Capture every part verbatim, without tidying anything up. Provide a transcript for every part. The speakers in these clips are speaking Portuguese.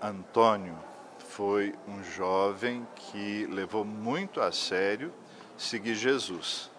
Antônio foi um jovem que levou muito a sério seguir Jesus.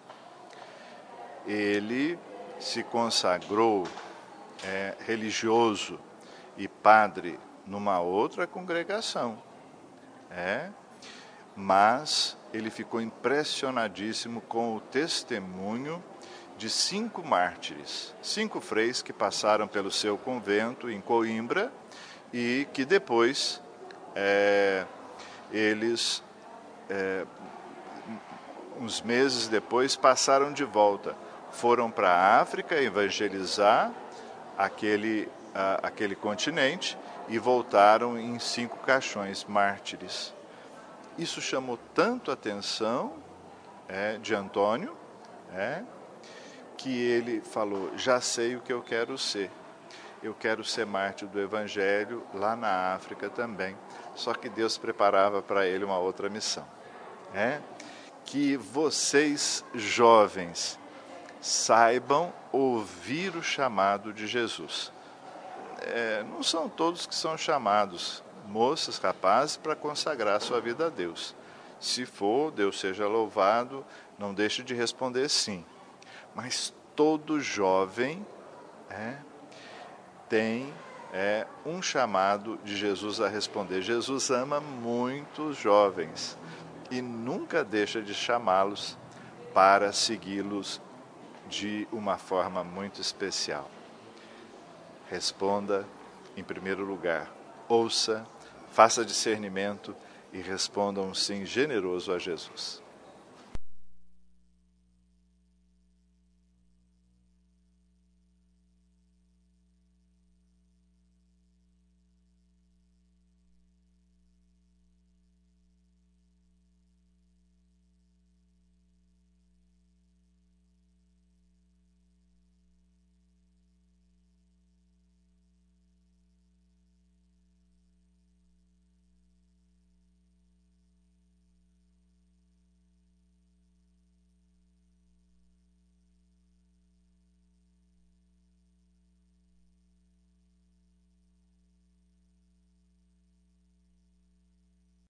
Ele se consagrou é, religioso e padre numa outra congregação, é, mas ele ficou impressionadíssimo com o testemunho de cinco mártires, cinco freis que passaram pelo seu convento em Coimbra e que depois é, eles, é, uns meses depois, passaram de volta. Foram para a África evangelizar aquele, a, aquele continente e voltaram em cinco caixões mártires. Isso chamou tanto a atenção é, de Antônio, é, que ele falou, já sei o que eu quero ser. Eu quero ser mártir do Evangelho lá na África também. Só que Deus preparava para ele uma outra missão. É? Que vocês, jovens, saibam ouvir o chamado de Jesus. É, não são todos que são chamados, moças, rapazes, para consagrar sua vida a Deus. Se for, Deus seja louvado, não deixe de responder sim. Mas todo jovem é, tem é, um chamado de Jesus a responder. Jesus ama muitos jovens e nunca deixa de chamá-los para segui-los de uma forma muito especial. Responda, em primeiro lugar, ouça, faça discernimento e responda um sim generoso a Jesus.